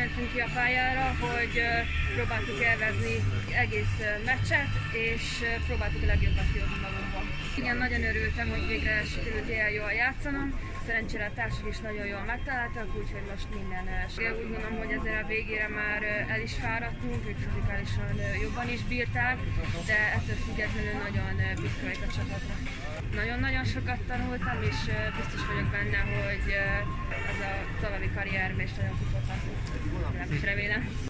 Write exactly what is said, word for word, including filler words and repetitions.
mentünk ki a pályára, hogy próbáltuk élvezni egész meccset, és próbáltuk a legjobbat kihozni magunkból. Igen, nagyon örültem, hogy végre sikerült ilyen jól játszanom. Szerencsére a társak is nagyon jól megtaláltak, úgyhogy most minden eset. Úgy gondolom, hogy ezzel a végére már el is fáradtunk, ők fizikálisan jobban is bírták, de ettől függetlenül nagyon büszke vagyok a csapatra. Nagyon-nagyon sokat tanultam, és biztos vagyok benne, hogy ez a további karrierben is nagyon kifogható. Remélem.